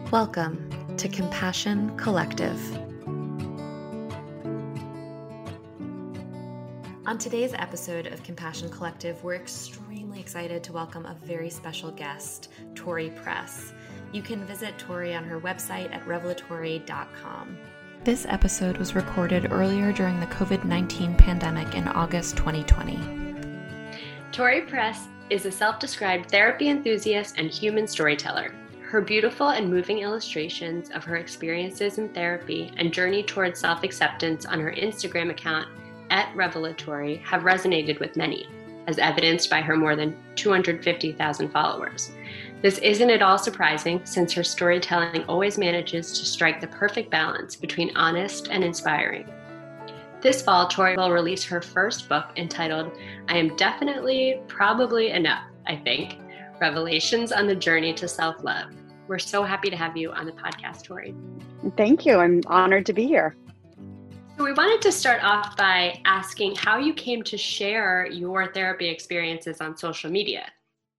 Welcome to Compassion Collective. On today's episode of Compassion Collective, we're extremely excited to welcome a very special guest, Tori Press. You can visit Tori on her website at revelatory.com. This episode was recorded earlier during the COVID-19 pandemic in August 2020. Tori Press is a self-described therapy enthusiast and human storyteller. Her beautiful and moving illustrations of her experiences in therapy and journey towards self-acceptance on her Instagram account at Revelatory have resonated with many, as evidenced by her more than 250,000 followers. This isn't at all surprising, since her storytelling always manages to strike the perfect balance between honest and inspiring. This fall, Tori will release her first book entitled, I Am Definitely, Probably Enough, I think, Revelations on the Journey to Self-Love. We're so happy to have you on the podcast, Tori. Thank you. I'm honored to be here. So we wanted to start off by asking how you came to share your therapy experiences on social media.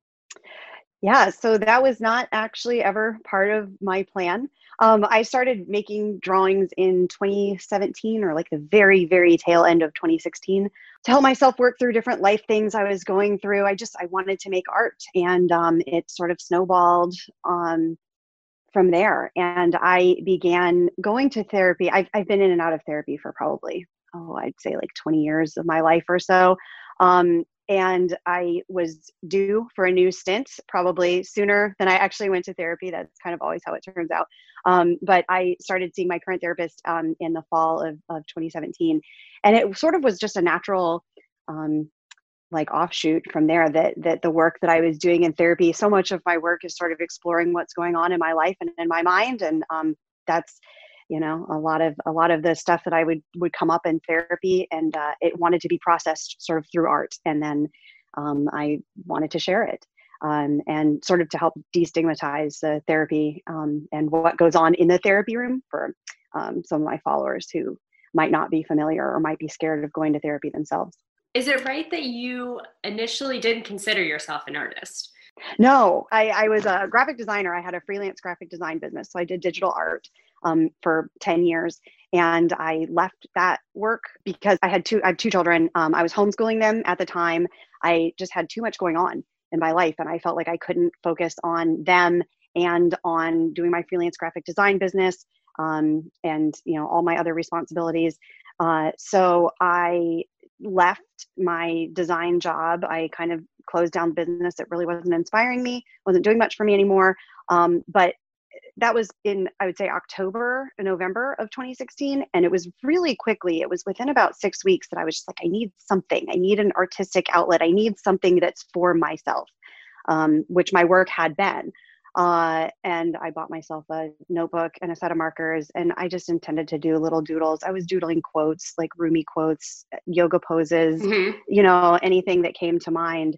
Yeah, so that was not actually ever part of my plan. I started making drawings in 2017, or like the very, very tail end of 2016, to help myself work through different life things I was going through. I wanted to make art, and it sort of snowballed from there. And I began going to therapy. I've been in and out of therapy for probably, I'd say like 20 years of my life or so. And I was due for a new stint probably sooner than I actually went to therapy. That's kind of always how it turns out. But I started seeing my current therapist in the fall of 2017. And it sort of was just a natural like offshoot from there, that the work that I was doing in therapy, so much of my work is sort of exploring what's going on in my life and in my mind. And that's, you know, a lot of the stuff that I would come up in therapy, and it wanted to be processed sort of through art. And then I wanted to share it and sort of to help destigmatize the therapy and what goes on in the therapy room for some of my followers who might not be familiar or might be scared of going to therapy themselves. Is it right that you initially didn't consider yourself an artist? No, I was a graphic designer. I had a freelance graphic design business. So I did digital art for 10 years. And I left that work because I have two children. I was homeschooling them at the time. I just had too much going on in my life. And I felt like I couldn't focus on them and on doing my freelance graphic design business and, you know, all my other responsibilities. So I left my design job. I kind of closed down the business. It really wasn't inspiring me, wasn't doing much for me anymore. But that was in, I would say, November of 2016. And it was really quickly, it was within about 6 weeks that I was just like, I need something. I need an artistic outlet. I need something that's for myself, which my work had been. And I bought myself a notebook and a set of markers, and I just intended to do little doodles. I was doodling quotes, like Rumi quotes, yoga poses, you know, anything that came to mind.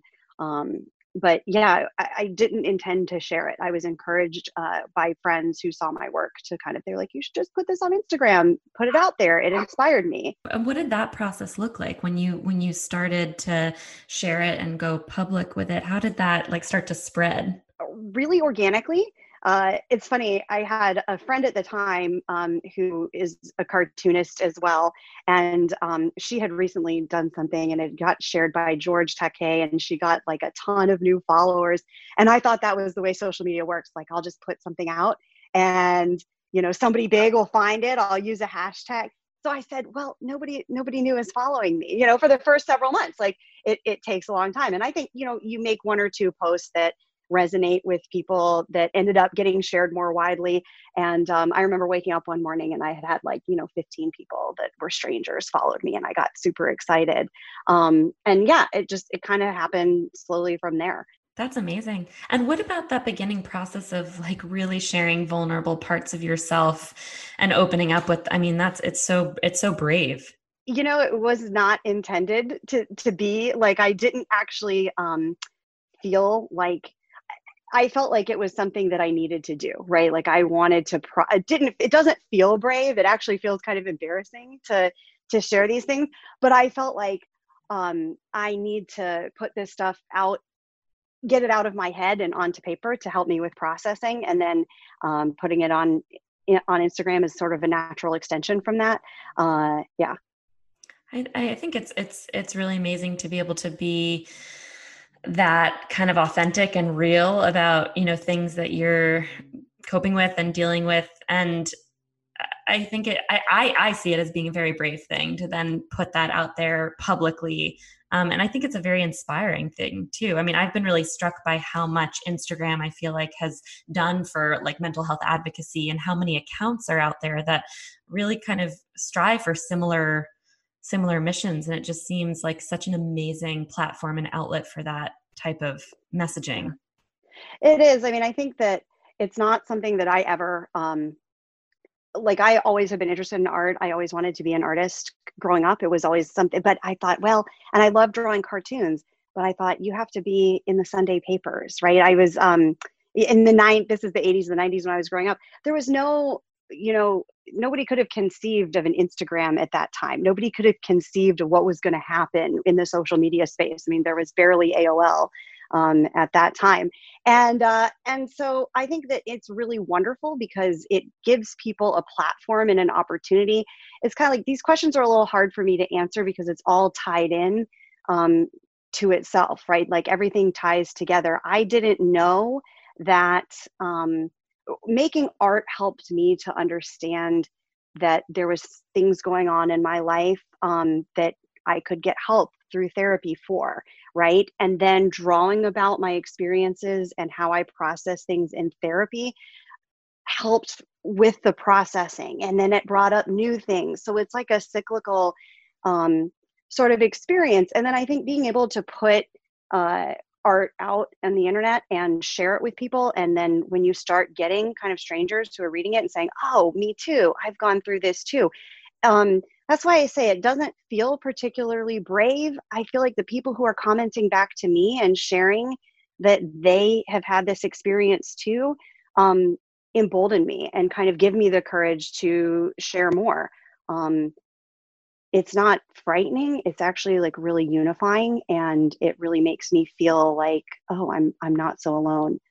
But yeah, I didn't intend to share it. I was encouraged by friends who saw my work to they're like, you should just put this on Instagram, put it out there. It inspired me. And what did that process look like when you started to share it and go public with it? How did that start to spread? Really organically. It's funny, I had a friend at the time who is a cartoonist as well, and she had recently done something and it got shared by George Takei, and she got like a ton of new followers. And I thought that was the way social media works. Like, I'll just put something out and, you know, somebody big will find it. I'll use a hashtag. So I said, well, nobody knew is following me, you know, for the first several months. Like it takes a long time. And I think, you know, you make one or two posts that resonate with people that ended up getting shared more widely. And I remember waking up one morning and I had 15 people that were strangers followed me, and I got super excited. And yeah, it kind of happened slowly from there. That's amazing. And what about that beginning process of really sharing vulnerable parts of yourself and opening up with, it's so brave. You know, it was not intended to be like, I didn't actually feel like, I felt like it was something that I needed to do, right? Like I wanted to, it doesn't feel brave. It actually feels kind of embarrassing to share these things, but I felt like I need to put this stuff out get it out of my head and onto paper to help me with processing. And then putting it on Instagram is sort of a natural extension from that. Yeah. I think it's really amazing to be able to be that kind of authentic and real about, things that you're coping with and dealing with. And I think I see it as being a very brave thing to then put that out there publicly. And I think it's a very inspiring thing too. I mean, I've been really struck by how much Instagram I feel like has done for like mental health advocacy, and how many accounts are out there that really kind of strive for similar missions. And it just seems like such an amazing platform and outlet for that type of messaging. It is. I mean, I think that it's not something that I ever, like, I always have been interested in art. I always wanted to be an artist growing up. It was always something, but I thought, well, and I love drawing cartoons, but I thought you have to be in the Sunday papers, right? I was in this is the 80s, the 90s when I was growing up. There was no, nobody could have conceived of an Instagram at that time. Nobody could have conceived of what was going to happen in the social media space. I mean, there was barely AOL at that time. And so I think that it's really wonderful because it gives people a platform and an opportunity. It's kind of like, these questions are a little hard for me to answer because it's all tied in to itself, right? Like everything ties together. I didn't know that making art helped me to understand that there was things going on in my life that I could get help through therapy for, right? And then drawing about my experiences and how I process things in therapy helped with the processing. And then it brought up new things. So it's like a cyclical sort of experience. And then I think being able to put art out on the internet and share it with people. And then when you start getting kind of strangers who are reading it and saying, oh, me too, I've gone through this too. That's why I say it doesn't feel particularly brave. I feel like the people who are commenting back to me and sharing that they have had this experience too, embolden me and kind of give me the courage to share more. It's not frightening. It's actually like really unifying, and it really makes me feel like, oh, I'm not so alone.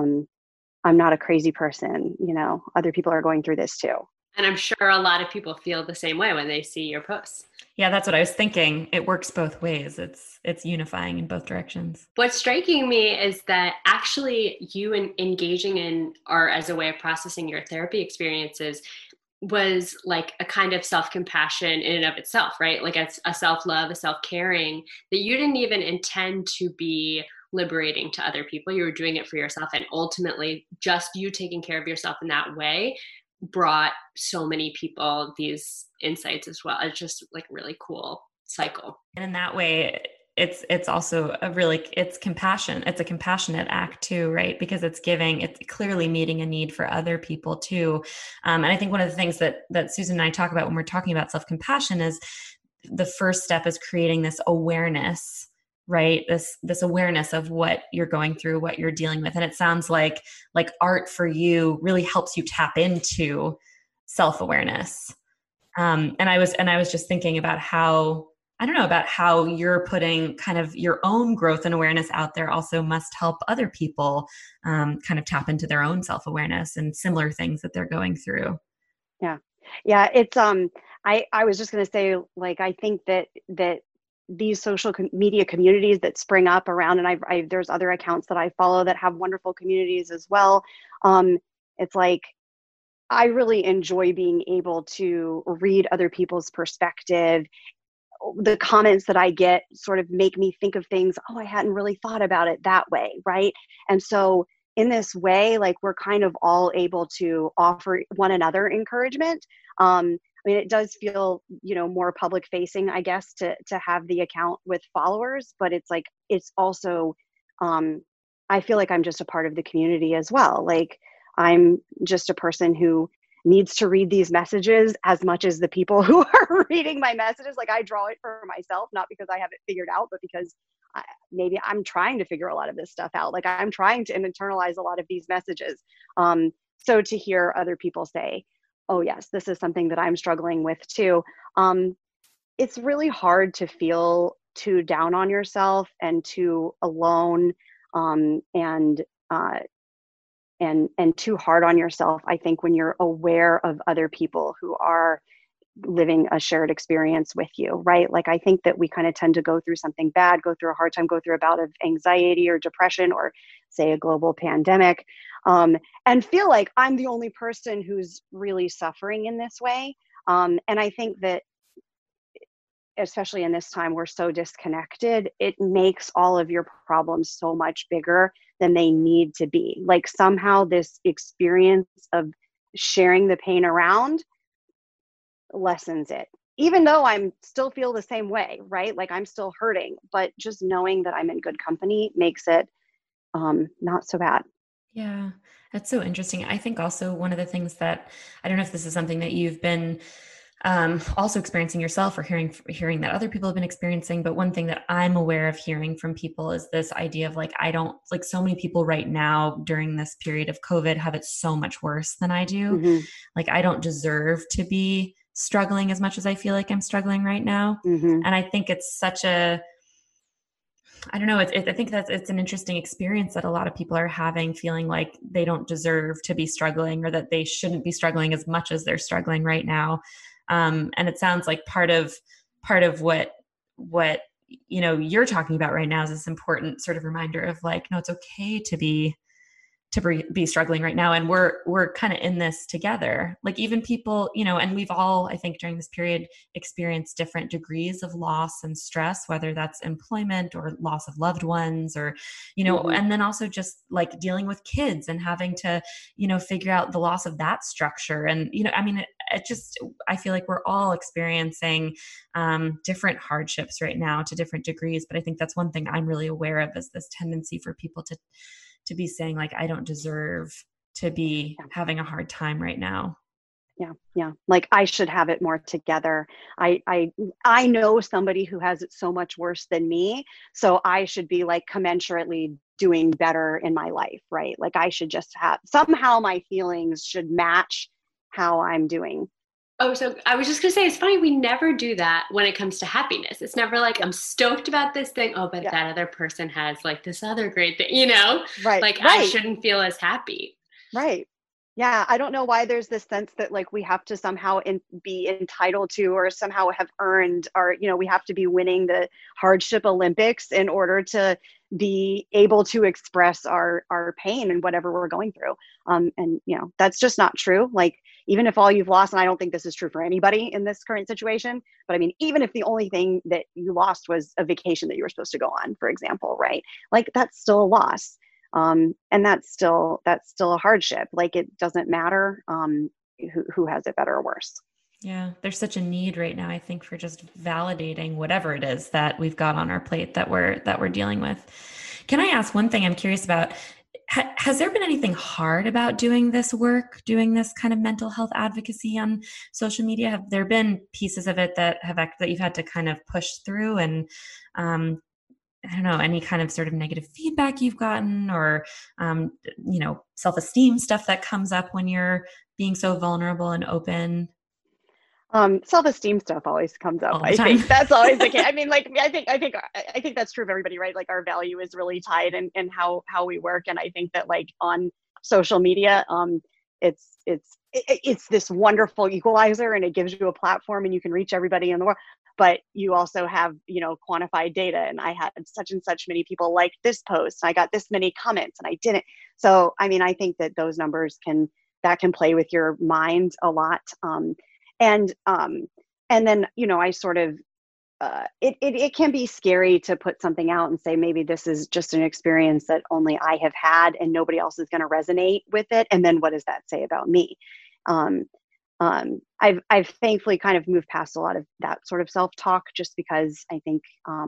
I'm not a crazy person. Other people are going through this too. And I'm sure a lot of people feel the same way when they see your posts. Yeah, that's what I was thinking. It works both ways. It's unifying in both directions. What's striking me is that actually you engaging in art as a way of processing your therapy experiences was like a kind of self-compassion in and of itself, right? Like it's a self-love, a self-caring that you didn't even intend to be liberating to other people. You were doing it for yourself. And ultimately, just you taking care of yourself in that way brought so many people these insights as well. It's just like a really cool cycle. And in that way, it's also it's compassion. It's a compassionate act too, right? Because it's clearly meeting a need for other people too. And I think one of the things that Susan and I talk about when we're talking about self-compassion is the first step is creating this awareness, right? This awareness of what you're going through, what you're dealing with. And it sounds like art for you really helps you tap into self-awareness. And I was just thinking about how you're putting kind of your own growth and awareness out there also must help other people kind of tap into their own self-awareness and similar things that they're going through. Yeah. It's, I was just going to say, like, I think that these social media communities that spring up around, and there's other accounts that I follow that have wonderful communities as well. It's like, I really enjoy being able to read other people's perspective. The comments that I get sort of make me think of things, oh, I hadn't really thought about it that way, right? And so in this way, like, we're kind of all able to offer one another encouragement. I mean, it does feel, more public facing, I guess, to have the account with followers, but it's like, it's also, I feel like I'm just a part of the community as well. Like, I'm just a person who needs to read these messages as much as the people who are reading my messages. Like, I draw it for myself, not because I have it figured out, but because maybe I'm trying to figure a lot of this stuff out. Like, I'm trying to internalize a lot of these messages. So to hear other people say, oh yes, this is something that I'm struggling with too. It's really hard to feel too down on yourself and too alone. and too hard on yourself, I think, when you're aware of other people who are living a shared experience with you, right? Like, I think that we kind of tend to go through something bad, go through a hard time, go through a bout of anxiety or depression, or say a global pandemic, and feel like I'm the only person who's really suffering in this way. And I think that, especially in this time, we're so disconnected, it makes all of your problems so much bigger than they need to be. Like, somehow this experience of sharing the pain around lessens it, even though I'm still feel the same way, right? Like, I'm still hurting, but just knowing that I'm in good company makes it not so bad. Yeah, that's so interesting. I think also one of the things that, I don't know if this is something that you've been also experiencing yourself or hearing that other people have been experiencing, but one thing that I'm aware of hearing from people is this idea of like, I don't, like, so many people right now during this period of COVID have it so much worse than I do. Mm-hmm. Like, I don't deserve to be struggling as much as I feel like I'm struggling right now. Mm-hmm. And I think it's such a, I don't know. I think that it's an interesting experience that a lot of people are having, feeling like they don't deserve to be struggling, or that they shouldn't be struggling as much as they're struggling right now. And it sounds like part of what you're talking about right now is this important sort of reminder of like, no, it's okay to be struggling right now, and we're kind of in this together. Like, even people, and we've all, I think, during this period experienced different degrees of loss and stress, whether that's employment or loss of loved ones, or Mm-hmm. and then also just like dealing with kids and having to figure out the loss of that structure. And I mean, it just, I feel like we're all experiencing different hardships right now to different degrees, but I think that's one thing I'm really aware of, is this tendency for people to be saying like, I don't deserve to be having a hard time right now. Yeah. Like, I should have it more together. I know somebody who has it so much worse than me, so I should be like commensurately doing better in my life, right? Like, I should just have, somehow my feelings should match how I'm doing. Oh, so I was just gonna say, it's funny, we never do that when it comes to happiness. It's never like, Yeah. I'm stoked about this thing. Oh, but Yeah. that other person has like this other great thing, Right. like I Right. shouldn't feel as happy. Right. Yeah, I don't know why there's this sense that like we have to somehow be entitled to, or somehow have earned, or we have to be winning the hardship Olympics in order to be able to express our pain and whatever we're going through. And that's just not true. Like, even if all you've lost, and I don't think this is true for anybody in this current situation, but I mean, even if the only thing that you lost was a vacation that you were supposed to go on, for example, right? Like, that's still a loss. And that's still a hardship. Like, it doesn't matter who has it better or worse. Yeah, there's such a need right now, I think, for just validating whatever it is that we've got on our plate that we're dealing with. Can I ask one thing I'm curious about? Has there been anything hard about doing this work, doing this kind of mental health advocacy on social media? Have there been pieces of it that you've had to kind of push through, and I don't know, any kind of sort of negative feedback you've gotten, or, self-esteem stuff that comes up when you're being so vulnerable and open? Self-esteem stuff always comes up. All the I time. think that's always the case. I mean, like, I think that's true of everybody, right? Like, our value is really tied in how we work. And I think that, like, on social media, it's this wonderful equalizer, and it gives you a platform, and you can reach everybody in the world. But you also have, quantified data, and I had such and such many people like this post, and I got this many comments, and I didn't. So, I mean, I think that those numbers can play with your mind a lot. And then, I sort of, it can be scary to put something out and say, maybe this is just an experience that only I have had and nobody else is going to resonate with it. And then what does that say about me? I've thankfully kind of moved past a lot of that sort of self-talk, just because I think,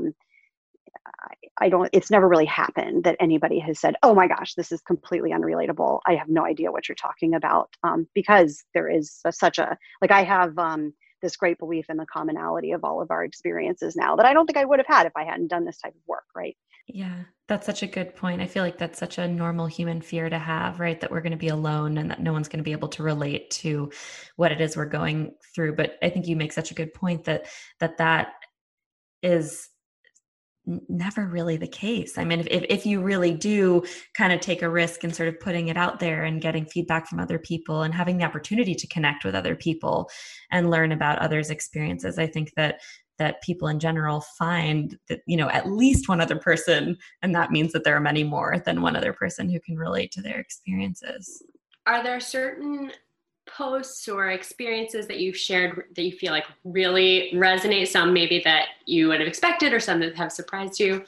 it's never really happened that anybody has said, oh my gosh, this is completely unrelatable, I have no idea what you're talking about. Because there is I have this great belief in the commonality of all of our experiences now that I don't think I would have had if I hadn't done this type of work. Right. Yeah, that's such a good point. I feel like that's such a normal human fear to have, right? That we're going to be alone and that no one's going to be able to relate to what it is we're going through. But I think you make such a good point that is never really the case. I mean, if you really do kind of take a risk and sort of putting it out there and getting feedback from other people and having the opportunity to connect with other people and learn about others' experiences, I think that people in general find that, at least one other person, and that means that there are many more than one other person who can relate to their experiences. Are there certain posts or experiences that you've shared that you feel like really resonate, some maybe that you would have expected or some that have surprised you?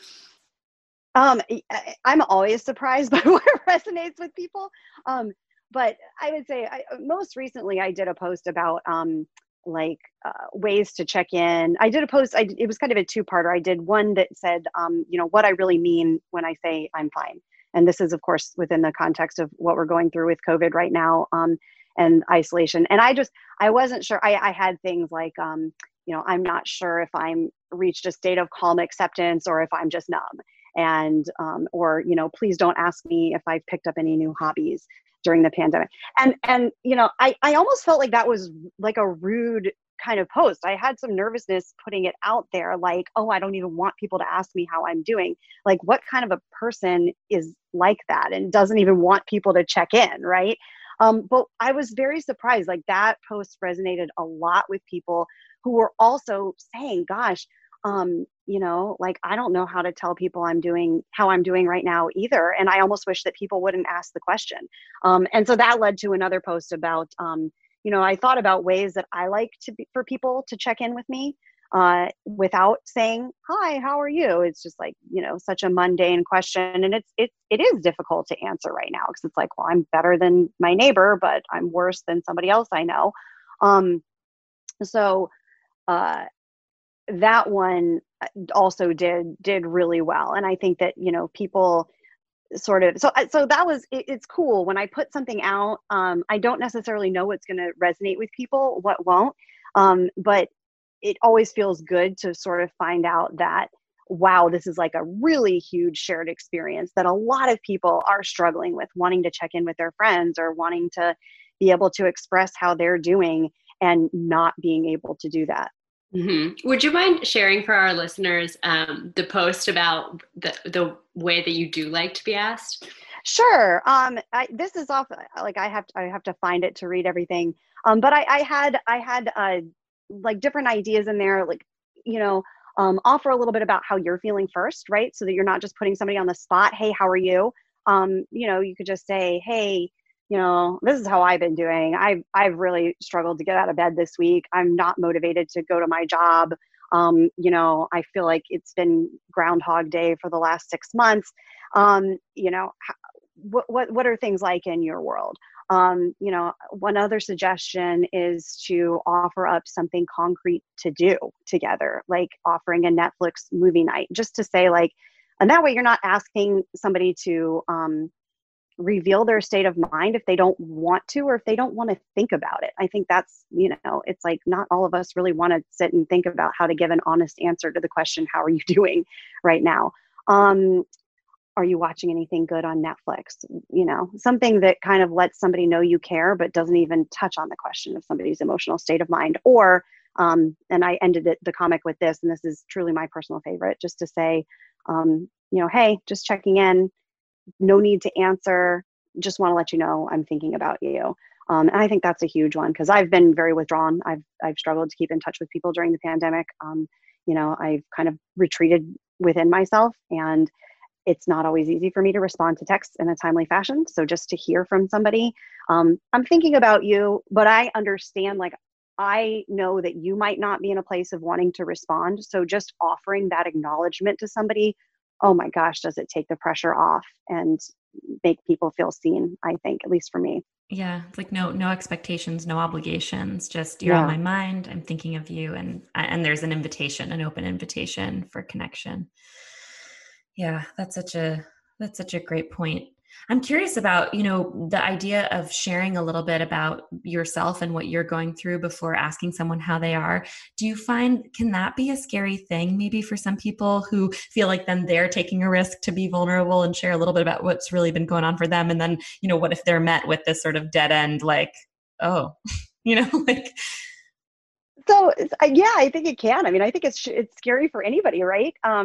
I'm always surprised by what resonates with people. But I would say most recently I did a post about ways to check in. I did a post, it was kind of a two-parter. I did one that said, what I really mean when I say I'm fine. And this is, of course, within the context of what we're going through with COVID right now, and isolation. And I wasn't sure. I had things like, I'm not sure if I'm reached a state of calm acceptance or if I'm just numb. And, please don't ask me if I've picked up any new hobbies during the pandemic. And I almost felt like that was like a rude kind of post. I had some nervousness putting it out there, like, oh, I don't even want people to ask me how I'm doing. Like, what kind of a person is like that and doesn't even want people to check in, right? But I was very surprised. Like, that post resonated a lot with people who were also saying, gosh, I don't know how to tell people how I'm doing right now either. And I almost wish that people wouldn't ask the question. And so that led to another post about, I thought about ways that I like for people to check in with me, without saying, hi, how are you? It's just like, such a mundane question. And it is difficult to answer right now because it's like, well, I'm better than my neighbor, but I'm worse than somebody else I know. That one also did really well. And I think that, people sort of, so that was, it's cool when I put something out. I don't necessarily know what's going to resonate with people, what won't. But it always feels good to sort of find out that, wow, this is like a really huge shared experience that a lot of people are struggling with, wanting to check in with their friends or wanting to be able to express how they're doing and not being able to do that. Mm-hmm. Would you mind sharing for our listeners the post about the way that you do like to be asked? Sure. This is off. Like I have to find it to read everything. But I had like different ideas in there. Like, offer a little bit about how you're feeling first, right? So that you're not just putting somebody on the spot. Hey, how are you? You could just say, hey, this is how I've been doing. I've really struggled to get out of bed this week. I'm not motivated to go to my job. I feel like it's been Groundhog Day for the last 6 months. What are things like in your world? One other suggestion is to offer up something concrete to do together, like offering a Netflix movie night, just to say like, and that way you're not asking somebody to, reveal their state of mind if they don't want to, or if they don't want to think about it. I think that's, it's like not all of us really want to sit and think about how to give an honest answer to the question, how are you doing right now? Are you watching anything good on Netflix? Something that kind of lets somebody know you care, but doesn't even touch on the question of somebody's emotional state of mind. Or, and I ended the comic with this, and this is truly my personal favorite, just to say, hey, just checking in. No need to answer. Just want to let you know I'm thinking about you. And I think that's a huge one because I've been very withdrawn. I've struggled to keep in touch with people during the pandemic. I've kind of retreated within myself, and it's not always easy for me to respond to texts in a timely fashion. So just to hear from somebody, I'm thinking about you, but I understand, like, I know that you might not be in a place of wanting to respond. So just offering that acknowledgement to somebody, oh my gosh, does it take the pressure off and make people feel seen, I think, at least for me. Yeah. It's like no expectations, no obligations, just you're on my mind. I'm thinking of you. And there's an open invitation for connection. Yeah. That's such a great point. I'm curious about, the idea of sharing a little bit about yourself and what you're going through before asking someone how they are. Do you find, can that be a scary thing maybe for some people who feel like then they're taking a risk to be vulnerable and share a little bit about what's really been going on for them? And then, what if they're met with this sort of dead end, like, oh, like. So yeah, I think it can. I mean, I think it's scary for anybody, right?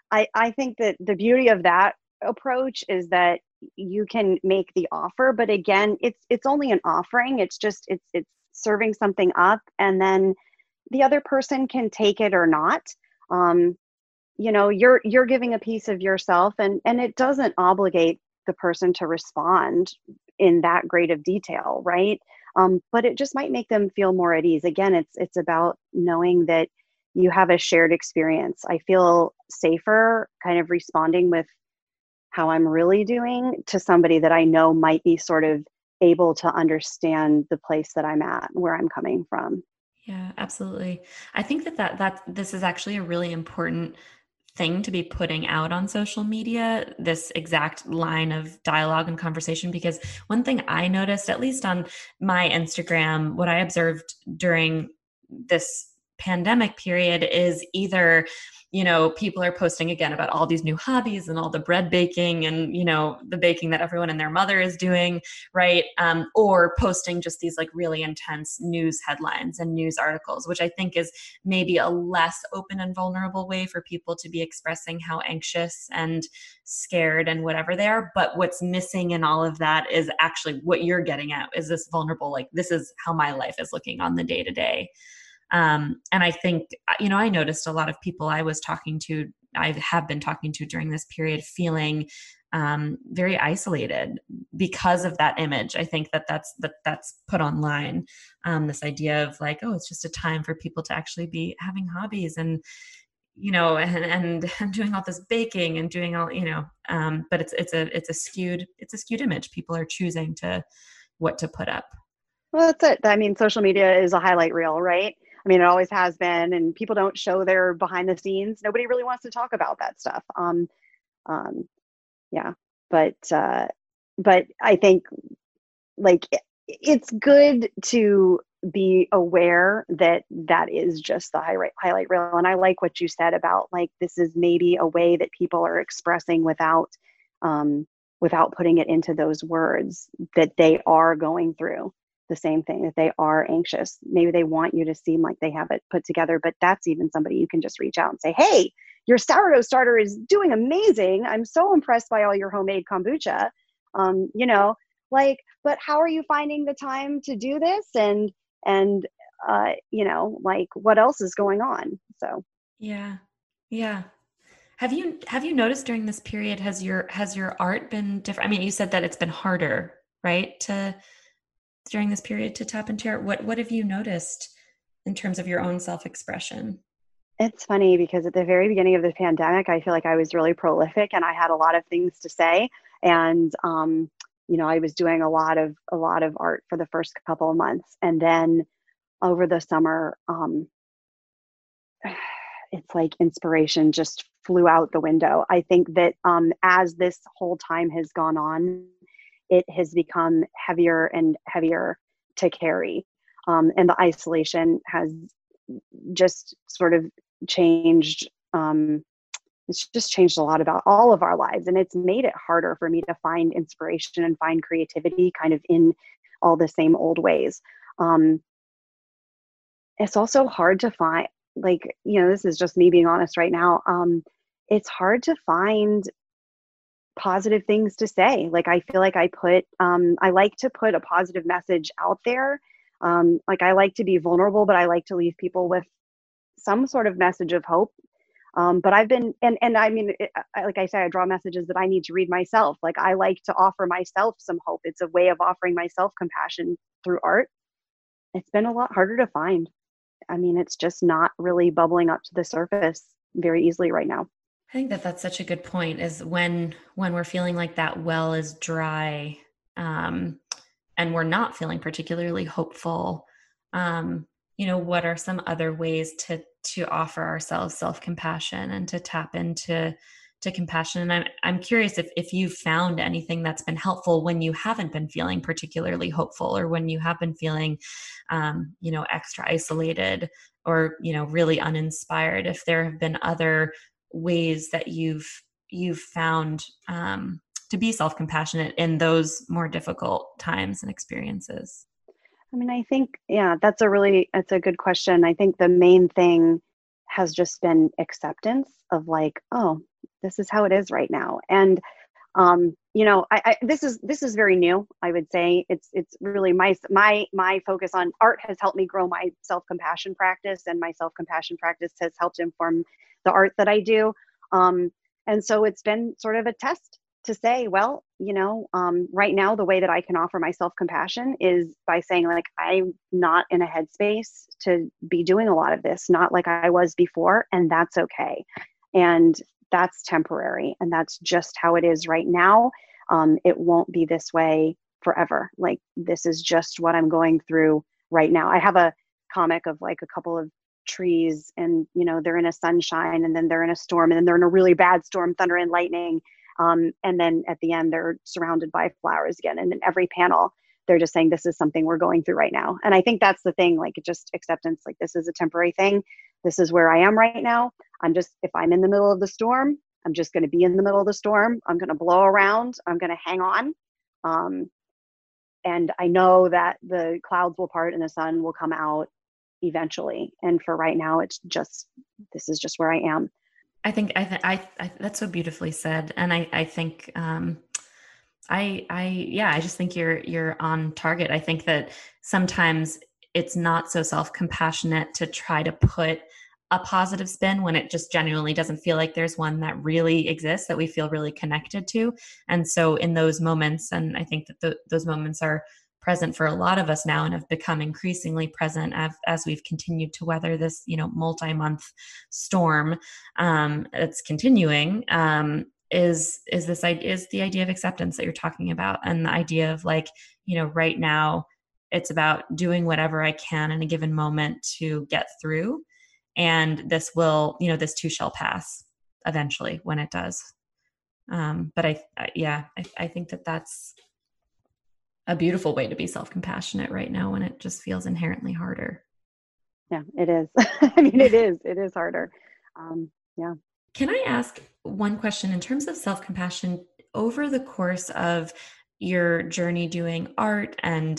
I think that the beauty of that approach is that you can make the offer, but again, it's only an offering. It's serving something up, and then the other person can take it or not. Um, you're giving a piece of yourself, and it doesn't obligate the person to respond in that great of detail, right? But it just might make them feel more at ease. Again, it's about knowing that you have a shared experience. I feel safer kind of responding with how I'm really doing to somebody that I know might be sort of able to understand the place that I'm at, where I'm coming from. Yeah, absolutely. I think that this is actually a really important thing to be putting out on social media, this exact line of dialogue and conversation, because one thing I noticed, at least on my Instagram, what I observed during this pandemic period is either, people are posting again about all these new hobbies and all the bread baking and, the baking that everyone and their mother is doing, right? Or posting just these like really intense news headlines and news articles, which I think is maybe a less open and vulnerable way for people to be expressing how anxious and scared and whatever they are. But what's missing in all of that is actually what you're getting at, is this vulnerable, like, this is how my life is looking on the day to day. And I think, I noticed a lot of people I have been talking to during this period feeling very isolated because of that image. I think that's put online. This idea of like, oh, it's just a time for people to actually be having hobbies and, and doing all this baking and doing all, but it's a skewed image. People are choosing what to put up. Well, that's it. I mean, social media is a highlight reel, right? I mean, it always has been, and people don't show their behind the scenes. Nobody really wants to talk about that stuff. Um, yeah, but I think like it's good to be aware that that is just the highlight reel. And I like what you said about like this is maybe a way that people are expressing without putting it into those words, that they are going through the same thing, that they are anxious. Maybe they want you to seem like they have it put together, but that's even somebody you can just reach out and say, hey, your sourdough starter is doing amazing. I'm so impressed by all your homemade kombucha. But how are you finding the time to do this? And like what else is going on? So yeah. Have you noticed during this period, has your art been different? I mean, you said that it's been harder, right, during this period to tap into your art. What have you noticed in terms of your own self-expression? it's funny because at the very beginning of the pandemic, I feel like I was really prolific and I had a lot of things to say. And I was doing a lot of art for the first couple of months, and then over the summer, it's like inspiration just flew out the window. I think that as this whole time has gone on, it has become heavier and heavier to carry. And the isolation has just sort of changed. It's just changed a lot about all of our lives. And it's made it harder for me to find inspiration and find creativity kind of in all the same old ways. Um, it's also hard to find, like, this is just me being honest right now. It's hard to find positive things to say. Like, I feel like I like to put a positive message out there. Like, I like to be vulnerable, but I like to leave people with some sort of message of hope. But I've been, and I mean, like I said, I draw messages that I need to read myself. Like, I like to offer myself some hope. It's a way of offering myself compassion through art. It's been a lot harder to find. I mean, it's just not really bubbling up to the surface very easily right now. I think that's such a good point, is when we're feeling like that well is dry, and we're not feeling particularly hopeful. What are some other ways to offer ourselves self-compassion and to tap into compassion? And I'm curious if you've found anything that's been helpful when you haven't been feeling particularly hopeful, or when you have been feeling, extra isolated, or, really uninspired. If there have been other ways that you've found to be self-compassionate in those more difficult times and experiences. I mean, I think, yeah, that's a good question. I think the main thing has just been acceptance of like, oh, this is how it is right now. And this is very new. I would say it's really my focus on art has helped me grow my self-compassion practice, and my self-compassion practice has helped inform the art that I do. And so it's been sort of a test to say, well, right now the way that I can offer my self-compassion is by saying, like, I'm not in a headspace to be doing a lot of this, not like I was before, and that's okay. And that's temporary, and that's just how it is right now. It won't be this way forever. Like, this is just what I'm going through right now. I have a comic of like a couple of trees, and they're in a sunshine, and then they're in a storm, and then they're in a really bad storm, thunder and lightning, and then at the end they're surrounded by flowers again. And in every panel they're just saying, this is something we're going through right now. And I think that's the thing, like, just acceptance, like, this is a temporary thing. This is where I am right now. If I'm in the middle of the storm, I'm just going to be in the middle of the storm. I'm going to blow around. I'm going to hang on. And I know that the clouds will part and the sun will come out eventually. And for right now, this is just where I am. I think that's so beautifully said. And I think, I just think you're on target. I think that sometimes it's not so self-compassionate to try to put a positive spin when it just genuinely doesn't feel like there's one that really exists that we feel really connected to. And so in those moments, and I think that those moments are present for a lot of us now and have become increasingly present as we've continued to weather this, multi-month storm that's continuing, is the idea of acceptance that you're talking about. And the idea of, like, right now it's about doing whatever I can in a given moment to get through. And this too shall pass eventually when it does. But I think that that's a beautiful way to be self-compassionate right now when it just feels inherently harder. Yeah, it is. I mean, it is harder. Yeah. Can I ask one question in terms of self-compassion over the course of your journey doing art and,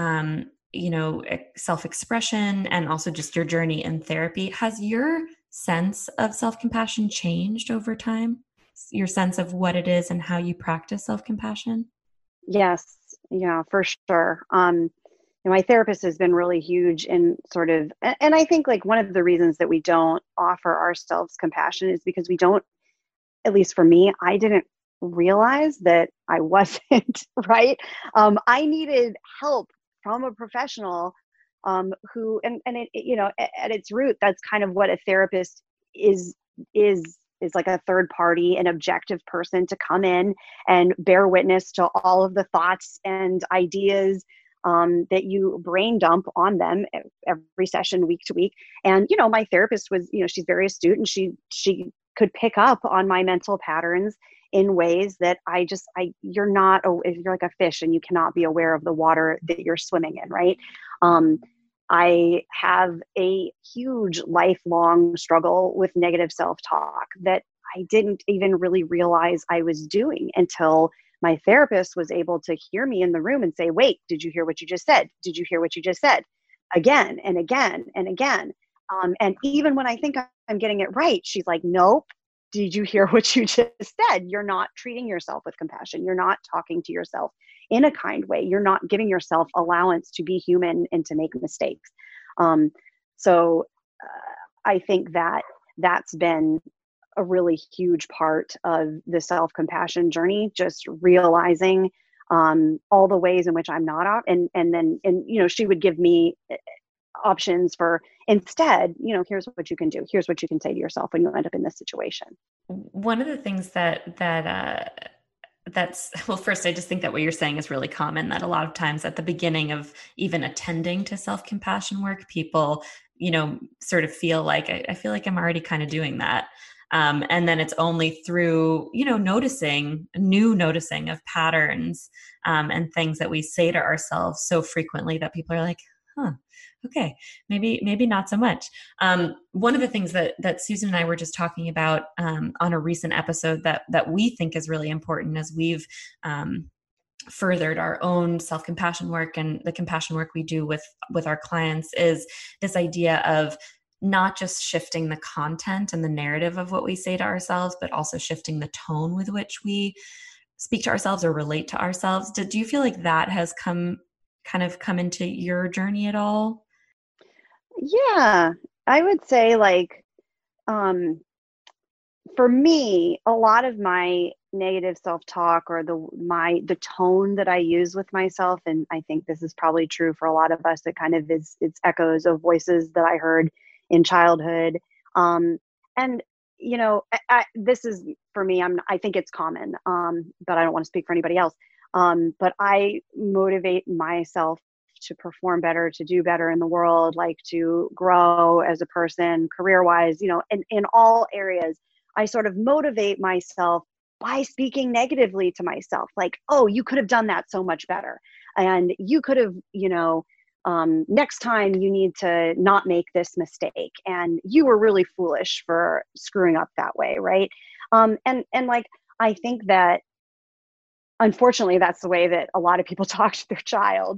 self-expression, and also just your journey in therapy? Has your sense of self-compassion changed over time? Your sense of what it is and how you practice self-compassion? Yes. Yeah, for sure. My therapist has been really huge in sort of, and I think, like, one of the reasons that we don't offer ourselves compassion is because we don't, at least for me, I didn't realize that I wasn't right. I needed help from a professional who, and it, at its root, that's kind of what a therapist is like, a third party, an objective person to come in and bear witness to all of the thoughts and ideas that you brain dump on them every session, week to week. And, my therapist was, she's very astute, and she could pick up on my mental patterns in ways that you're like a fish, and you cannot be aware of the water that you're swimming in. Right. I have a huge lifelong struggle with negative self-talk that I didn't even really realize I was doing until my therapist was able to hear me in the room and say, wait, did you hear what you just said? Did you hear what you just said? Again and again and again. And even when I think I'm getting it right, she's like, nope. Did you hear what you just said? You're not treating yourself with compassion. You're not talking to yourself in a kind way. You're not giving yourself allowance to be human and to make mistakes. So I think that that's been a really huge part of the self-compassion journey, just realizing all the ways in which I'm not off. And then she would give me options for, instead, here's what you can do. Here's what you can say to yourself when you end up in this situation. One of the things that's, well, first, I just think that what you're saying is really common, that a lot of times at the beginning of even attending to self-compassion work, people, sort of feel like, I feel like I'm already kind of doing that. And then it's only through, noticing of patterns and things that we say to ourselves so frequently that people are like, okay, maybe not so much. One of the things that Susan and I were just talking about on a recent episode that we think is really important as we've furthered our own self-compassion work and the compassion work we do with our clients is this idea of not just shifting the content and the narrative of what we say to ourselves, but also shifting the tone with which we speak to ourselves or relate to ourselves. Do you feel like that has come into your journey at all? Yeah, I would say like, um, for me, a lot of my negative self-talk or the tone that I use with myself, and I think this is probably true for a lot of us, it kind of is, it's echoes of voices that I heard in childhood. And this is for me, I think it's common, but I don't want to speak for anybody else. But I motivate myself to perform better, to do better in the world, like to grow as a person, career wise, in all areas. I sort of motivate myself by speaking negatively to myself, like, oh, you could have done that so much better. And you could have, next time you need to not make this mistake. And you were really foolish for screwing up that way. Right. And like, I think that unfortunately, that's the way that a lot of people talk to their child.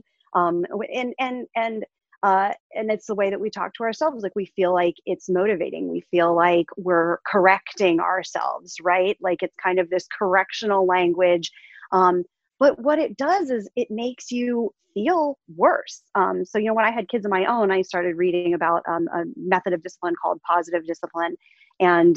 And it's the way that we talk to ourselves. Like, we feel like it's motivating. We feel like we're correcting ourselves, right? Like, it's kind of this correctional language. But what it does is it makes you feel worse. So, when I had kids of my own, I started reading about a method of discipline called positive discipline. And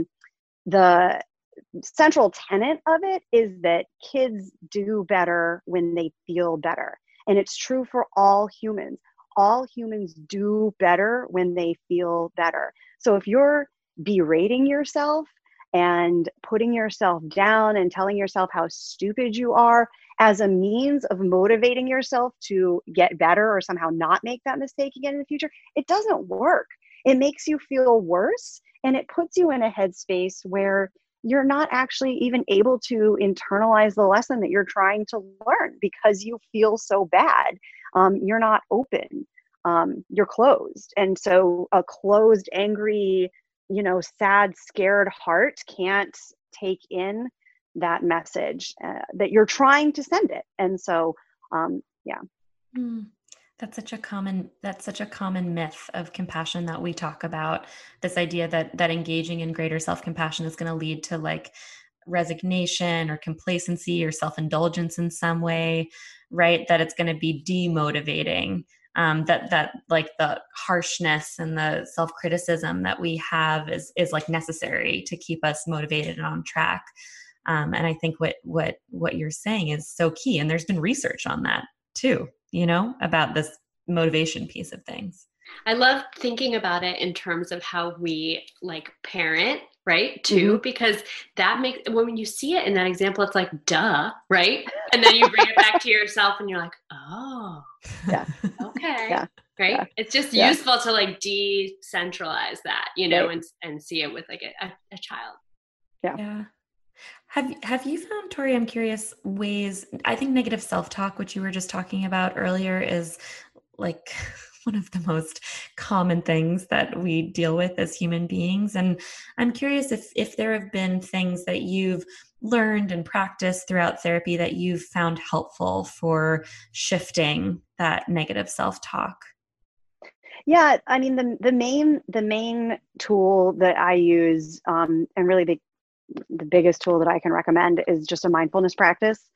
the central tenet of it is that kids do better when they feel better. And it's true for all humans. All humans do better when they feel better. So if you're berating yourself and putting yourself down and telling yourself how stupid you are as a means of motivating yourself to get better or somehow not make that mistake again in the future, it doesn't work. It makes you feel worse, and it puts you in a headspace where you're not actually even able to internalize the lesson that you're trying to learn because you feel so bad. You're not open. You're closed. And so a closed, angry, sad, scared heart can't take in that message that you're trying to send it. And so, yeah. That's such a common myth of compassion that we talk about. This idea that engaging in greater self-compassion is going to lead to like resignation or complacency or self-indulgence in some way, right? That it's going to be demotivating. That like the harshness and the self-criticism that we have is like necessary to keep us motivated and on track. And I think what you're saying is so key. And there's been research on that too, about this motivation piece of things. I love thinking about it in terms of how we like parent, right? Too, Mm-hmm. because that makes, when you see it in that example, it's like, duh, right? And then you bring it back to yourself and you're like, oh, Yeah. okay. Yeah. Right. Yeah. It's just Yeah. useful to like decentralize that, Right. and see it with like a child. Yeah. Have you found, Tori, I'm curious, ways, I think negative self-talk, which you were just talking about earlier, is like one of the most common things that we deal with as human beings. And I'm curious if there have been things that you've learned and practiced throughout therapy that you've found helpful for shifting that negative self-talk. Yeah. I mean, the main tool that I use, and really the biggest tool that I can recommend is just a mindfulness practice.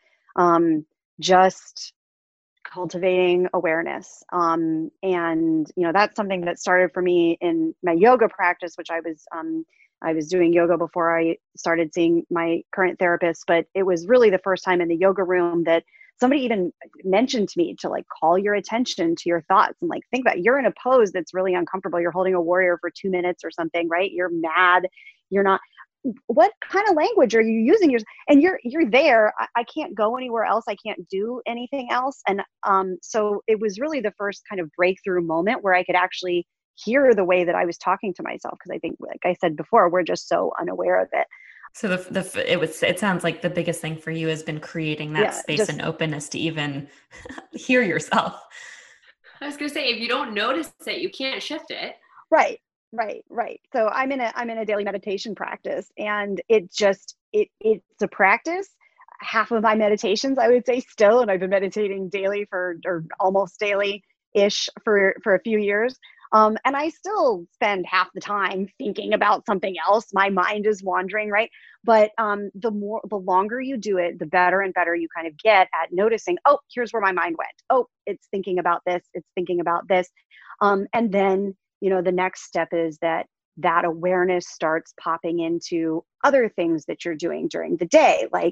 Just cultivating awareness. And, that's something that started for me in my yoga practice, which I was doing yoga before I started seeing my current therapist, but it was really the first time in the yoga room that somebody even mentioned to me to like call your attention to your thoughts and like think about, you're in a pose that's really uncomfortable. You're holding a warrior for 2 minutes or something, right? You're mad. You're not. What kind of language are you using? And you're there. I can't go anywhere else. I can't do anything else. And so it was really the first kind of breakthrough moment where I could actually hear the way that I was talking to myself. Because I think, like I said before, we're just so unaware of it. So it sounds like the biggest thing for you has been creating that space and openness to even hear yourself. I was going to say, if you don't notice it, you can't shift it. Right. So I'm in a daily meditation practice, and it's a practice. Half of my meditations, I would say, still, and I've been meditating daily or almost daily ish for a few years. And I still spend half the time thinking about something else. My mind is wandering, right? But the longer you do it, the better and better you kind of get at noticing, oh, here's where my mind went. Oh, it's thinking about this. It's thinking about this. And then, the next step is that awareness starts popping into other things that you're doing during the day. Like,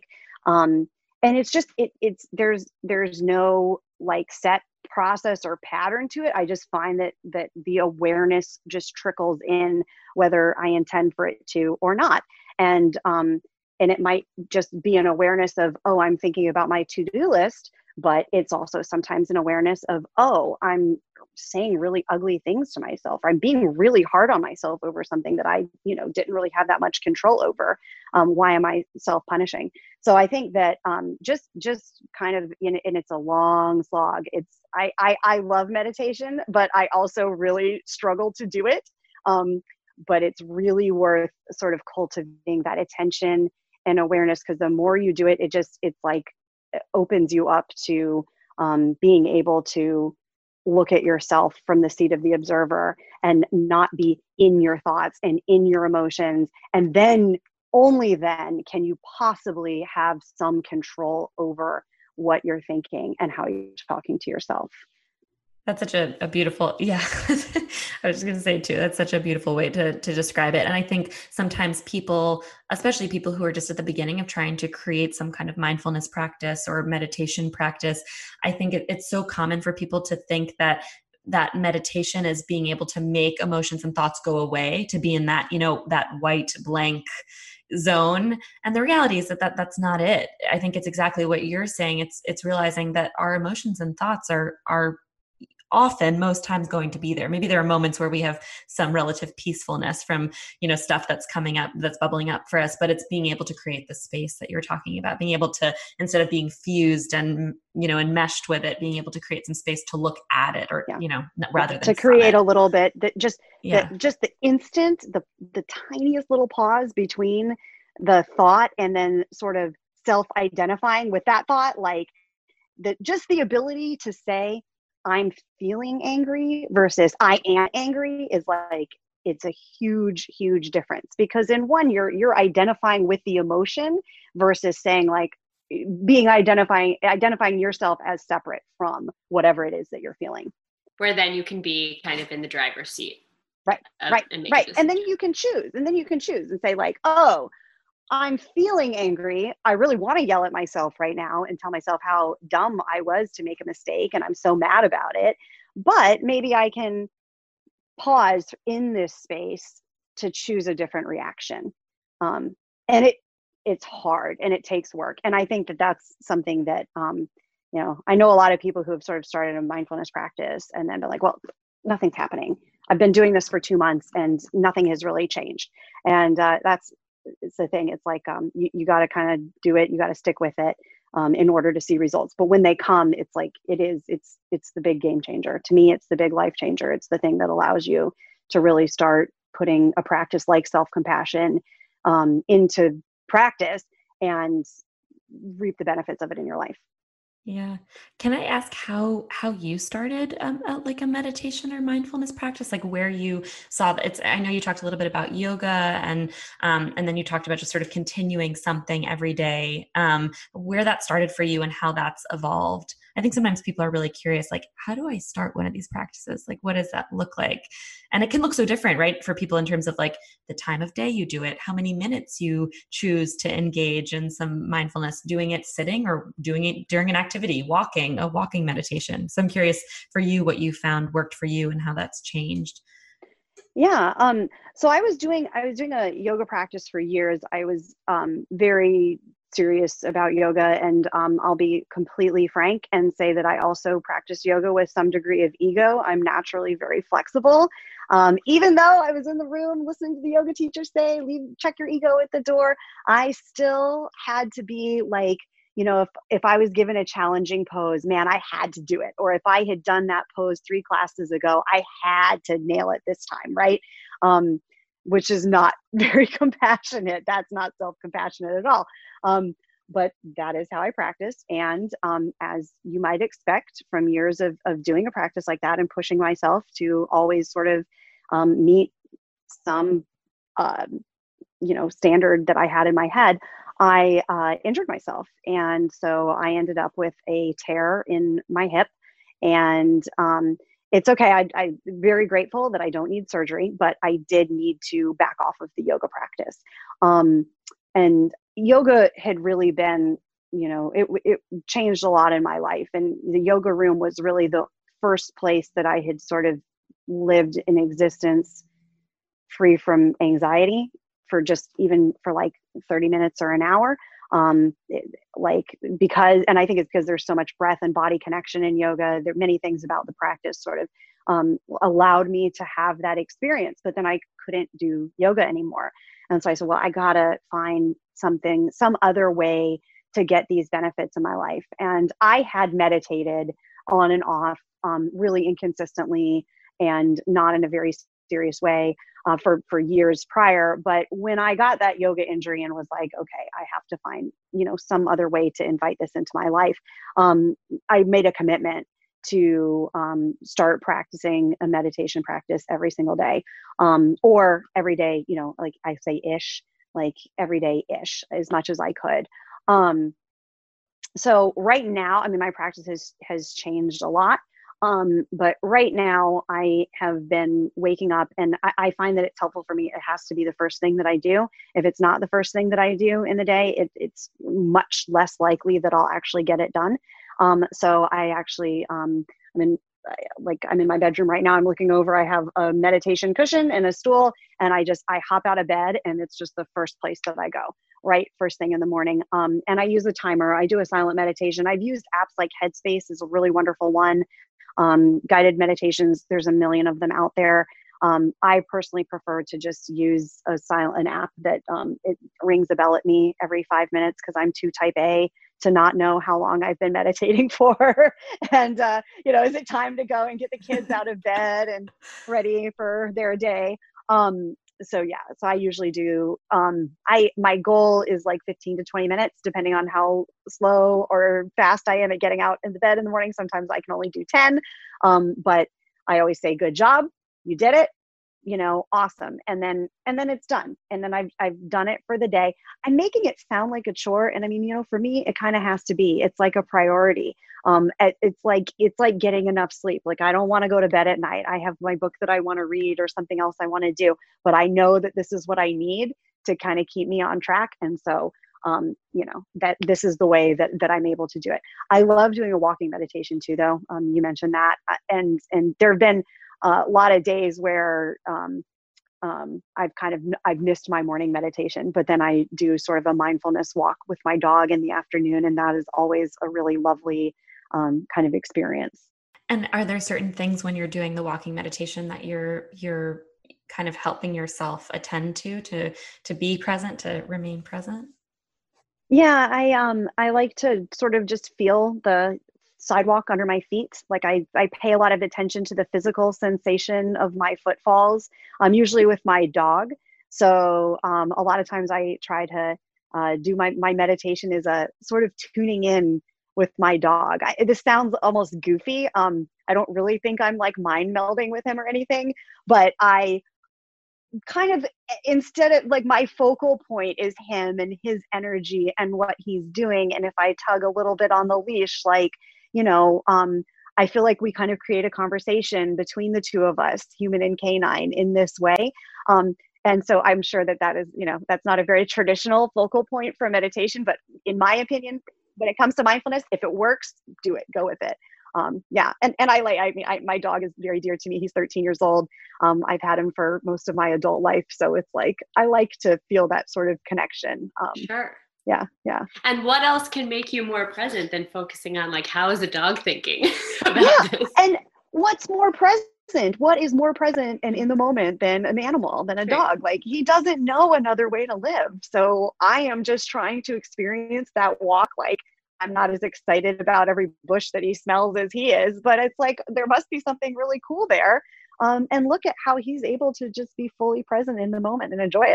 and it's just, there's no like set process or pattern to it. I just find that the awareness just trickles in whether I intend for it to or not. And it might just be an awareness of, oh, I'm thinking about my to-do list, but it's also sometimes an awareness of, oh, I'm saying really ugly things to myself. I'm being really hard on myself over something that I, didn't really have that much control over. Why am I self-punishing? So I think that just kind of, and it's a long slog. I love meditation, but I also really struggle to do it. But it's really worth sort of cultivating that attention and awareness, because the more you do it, it's like it opens you up to being able to look at yourself from the seat of the observer and not be in your thoughts and in your emotions. And then, only then, can you possibly have some control over what you're thinking and how you're talking to yourself. That's such a beautiful, yeah. I was just going to say too, that's such a beautiful way to describe it. And I think sometimes people, especially people who are just at the beginning of trying to create some kind of mindfulness practice or meditation practice, I think it's so common for people to think that meditation is being able to make emotions and thoughts go away, to be in that, that white blank zone. And the reality is that's not it. I think it's exactly what you're saying. It's realizing that our emotions and thoughts are often, most times, going to be there. Maybe there are moments where we have some relative peacefulness from, stuff that's coming up, that's bubbling up for us, but it's being able to create the space that you're talking about, being able to, instead of being fused and, enmeshed with it, being able to create some space to look at it, or, rather than to create a little bit that just the instant, the tiniest little pause between the thought and then sort of self-identifying with that thought, like just the ability to say, I'm feeling angry versus I am angry is like, it's a huge, huge difference, because in one, you're identifying with the emotion versus saying like identifying yourself as separate from whatever it is that you're feeling. Where then you can be kind of in the driver's seat. Right. And then you can choose and say like, oh, I'm feeling angry. I really want to yell at myself right now and tell myself how dumb I was to make a mistake, and I'm so mad about it. But maybe I can pause in this space to choose a different reaction. And it's hard and it takes work. And I think that's something that, I know a lot of people who have sort of started a mindfulness practice and then been like, well, nothing's happening. I've been doing this for 2 months and nothing has really changed. And it's the thing. It's like you got to kind of do it. You got to stick with it in order to see results. But when they come, it's like it's the big game changer. To me, it's the big life changer. It's the thing that allows you to really start putting a practice like self-compassion into practice and reap the benefits of it in your life. Yeah. Can I ask how you started like a meditation or mindfulness practice, like where you saw that? I know you talked a little bit about yoga and then you talked about just sort of continuing something every day, where that started for you and how that's evolved. I think sometimes people are really curious, like, how do I start one of these practices? Like, what does that look like? And it can look so different, right? For people in terms of like the time of day you do it, how many minutes you choose to engage in some mindfulness, doing it sitting or doing it during an activity, a walking meditation. So I'm curious for you, what you found worked for you and how that's changed. Yeah. So I was doing a yoga practice for years. I was very serious about yoga, and I'll be completely frank and say that I also practice yoga with some degree of ego. I'm naturally very flexible. Even though I was in the room listening to the yoga teacher say, check your ego at the door, I still had to be like, if I was given a challenging pose, man, I had to do it. Or if I had done that pose 3 classes ago, I had to nail it this time, right? Which is not very compassionate. That's not self-compassionate at all. but that is how I practice. And as you might expect from years of doing a practice like that and pushing myself to always sort of meet some, standard that I had in my head, I injured myself. And so I ended up with a tear in my hip. And it's okay. I'm very grateful that I don't need surgery, but I did need to back off of the yoga practice. And yoga had really been, it changed a lot in my life. And the yoga room was really the first place that I had sort of lived in existence free from anxiety for just even for like 30 minutes or an hour. Because I think it's because there's so much breath and body connection in yoga. There are many things about the practice sort of allowed me to have that experience, but then I couldn't do yoga anymore. And so I said, well, I gotta find some other way to get these benefits in my life. And I had meditated on and off, really inconsistently and not in a very serious way for years prior. But when I got that yoga injury and was like, okay, I have to find, some other way to invite this into my life, I made a commitment to start practicing a meditation practice every single day, or every day, like I say ish, like every day ish, as much as I could. So right now, I mean, my practice has changed a lot. But right now I have been waking up, and I find that it's helpful for me. It has to be the first thing that I do. If it's not the first thing that I do in the day, it's much less likely that I'll actually get it done. So I actually, I'm in my bedroom right now. I'm looking over, I have a meditation cushion and a stool, and I hop out of bed, and it's just the first place that I go, right first thing in the morning. And I use a timer. I do a silent meditation. I've used apps like Headspace is a really wonderful one. Guided meditations, there's a million of them out there. I personally prefer to just use an app that it rings a bell at me every 5 minutes, because I'm too type A to not know how long I've been meditating for. And, is it time to go and get the kids out of bed and ready for their day? So I usually do, my goal is like 15 to 20 minutes, depending on how slow or fast I am at getting out in the bed in the morning. Sometimes I can only do 10. But I always say, good job, you did it, awesome. And then it's done. And then I've done it for the day. I'm making it sound like a chore. And I mean, for me, it kind of has to be, it's like a priority. It's like getting enough sleep. Like, I don't want to go to bed at night. I have my book that I want to read or something else I want to do, but I know that this is what I need to kind of keep me on track. And so, that this is the way that I'm able to do it. I love doing a walking meditation too, though. You mentioned that. And there have been a lot of days where I've missed my morning meditation, but then I do sort of a mindfulness walk with my dog in the afternoon. And that is always a really lovely kind of experience. And are there certain things when you're doing the walking meditation that you're kind of helping yourself attend to be present, to remain present? Yeah, I like to sort of just feel the sidewalk under my feet. Like I pay a lot of attention to the physical sensation of my footfalls. Usually with my dog. So a lot of times I try to do my meditation is a sort of tuning in with my dog. This sounds almost goofy. I don't really think I'm like mind melding with him or anything, but I kind of, instead of like, my focal point is him and his energy and what he's doing. And if I tug a little bit on the leash, like, I feel like we kind of create a conversation between the two of us, human and canine, in this way. And so I'm sure that is, that's not a very traditional focal point for meditation, but in my opinion, when it comes to mindfulness, if it works, do it, go with it. And my dog is very dear to me. He's 13 years old. I've had him for most of my adult life. So it's like, I like to feel that sort of connection. Sure. Yeah. And what else can make you more present than focusing on like, how is a dog thinking about this? And what's more present? What is more present and in the moment than an animal, than a dog? Like, he doesn't know another way to live. So I am just trying to experience that walk. Like, I'm not as excited about every bush that he smells as he is, but it's like, there must be something really cool there. And look at how he's able to just be fully present in the moment and enjoy it.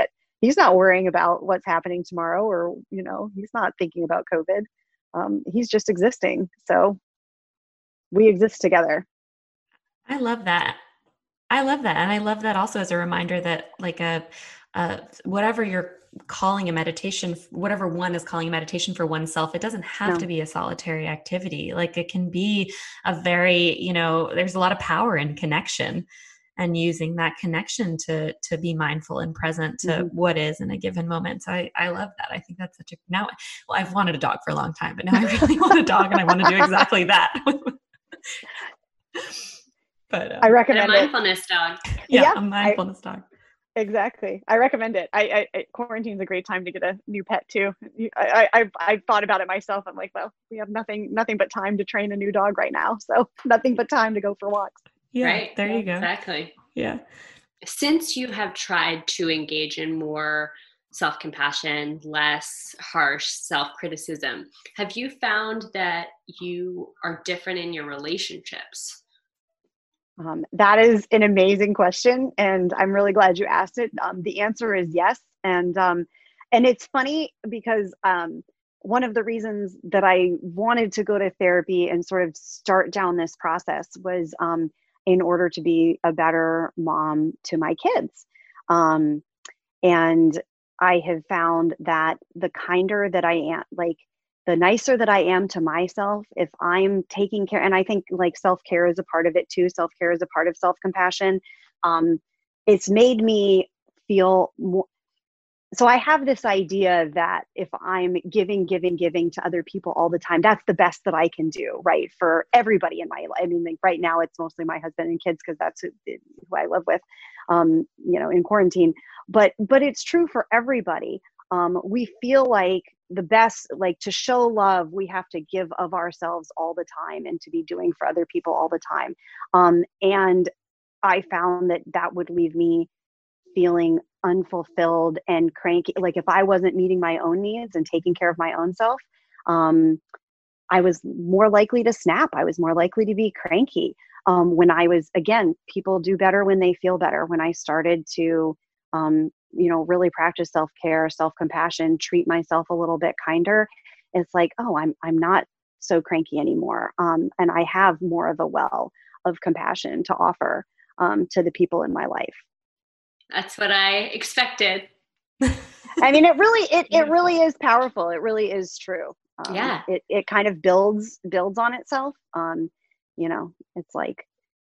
he's not worrying about what's happening tomorrow, or, he's not thinking about COVID. He's just existing. So we exist together. I love that. And I love that also as a reminder that like whatever you're calling a meditation, whatever one is calling a meditation for oneself, it doesn't have to be a solitary activity. Like it can be a very, there's a lot of power in connection, and using that connection to be mindful and present to what is in a given moment. So I love that. I think that's I've wanted a dog for a long time, but now I really want a dog, and I want to do exactly that. But I recommend a mindfulness dog. Yeah, a mindfulness dog. Exactly. I recommend it. I quarantine's a great time to get a new pet too. I've thought about it myself. I'm like, well, we have nothing but time to train a new dog right now. So nothing but time to go for walks. Yeah, right. There you go. Exactly. Yeah. Since you have tried to engage in more self-compassion, less harsh self-criticism, have you found that you are different in your relationships? That is an amazing question, and I'm really glad you asked it. The answer is yes, and it's funny because one of the reasons that I wanted to go to therapy and sort of start down this process was in order to be a better mom to my kids, and I have found that the kinder that I am, like the nicer that I am to myself, if I'm taking care, and I think like self-care is a part of it too. Self-care is a part of self-compassion. It's made me feel more. So I have this idea that if I'm giving to other people all the time, that's the best that I can do, right? For everybody in my life. I mean, like right now it's mostly my husband and kids because that's who I live with, in quarantine. But it's true for everybody. We feel like the best, like to show love, we have to give of ourselves all the time and to be doing for other people all the time. And I found that would leave me feeling unfulfilled and cranky. Like if I wasn't meeting my own needs and taking care of my own self, I was more likely to snap. I was more likely to be cranky. When I was, again, people do better when they feel better. When I started to, really practice self-care, self-compassion, treat myself a little bit kinder, it's like, oh, I'm not so cranky anymore. And I have more of a well of compassion to offer to the people in my life. That's what I expected. I mean, it really is powerful. It really is true. It kind of builds on itself. It's like,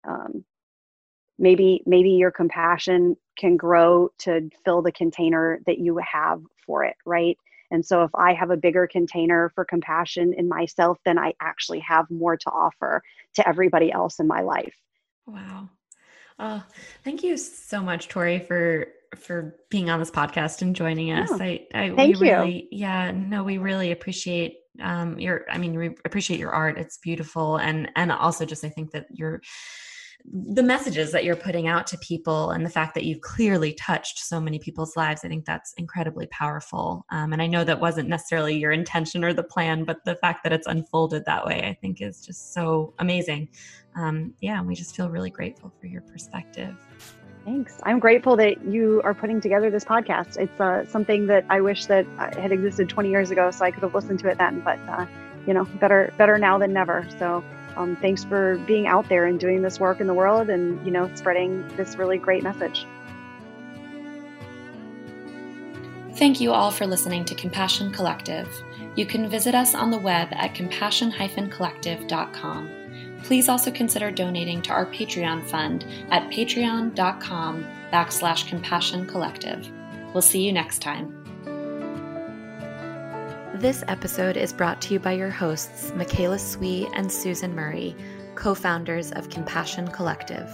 maybe your compassion can grow to fill the container that you have for it, right? And so if I have a bigger container for compassion in myself, then I actually have more to offer to everybody else in my life. Wow. Oh, thank you so much, Tori, for being on this podcast and joining us. Thank you. We really appreciate we appreciate your art. It's beautiful. And also just, I think that the messages that you're putting out to people and the fact that you've clearly touched so many people's lives, I think that's incredibly powerful. And I know that wasn't necessarily your intention or the plan, but the fact that it's unfolded that way, I think is just so amazing. And we just feel really grateful for your perspective. Thanks. I'm grateful that you are putting together this podcast. It's something that I wish that had existed 20 years ago, so I could have listened to it then, but better now than never. So thanks for being out there and doing this work in the world and, spreading this really great message. Thank you all for listening to Compassion Collective. You can visit us on the web at compassion-collective.com. Please also consider donating to our Patreon fund at patreon.com/Compassion Collective. We'll see you next time. This episode is brought to you by your hosts, Michaela Swee and Susan Murray, co-founders of Compassion Collective.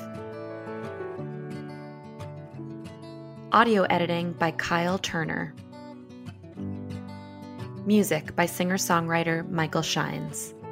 Audio editing by Kyle Turner. Music by singer-songwriter Michael Shines.